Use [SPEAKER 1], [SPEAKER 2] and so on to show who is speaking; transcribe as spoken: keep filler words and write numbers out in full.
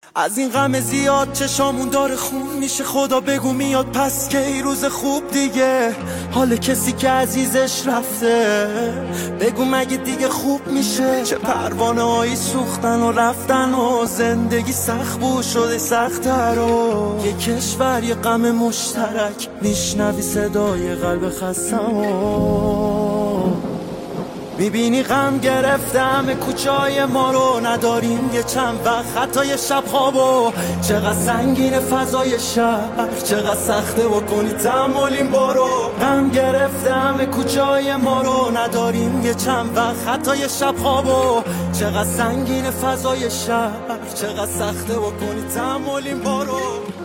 [SPEAKER 1] از این غم زیاد چشامون داره خون میشه. خدا بگو میاد پس که ای روز خوب دیگه، حال کسی که عزیزش رفته بگو مگه دیگه خوب میشه. چه پروانه هایی سوختن و رفتن و زندگی سخت بود شده سخت‌تر و یه کشور یه غم مشترک، میشنوی صدای قلب خستم. میبینی غم گرفته همه کوچه های ما رو، نداریم یه چند وقت خطای شب خوابو. چقدر سنگین فضای شهر، چقدر سخته بکنی تحمل این بارو. غم گرفته همه کوچه های ما رو، نداریم یه چند وقت خطای شب خوابو. چقدر سنگین فضای شهر، چقدر سخته بکنی تحمل این بارو.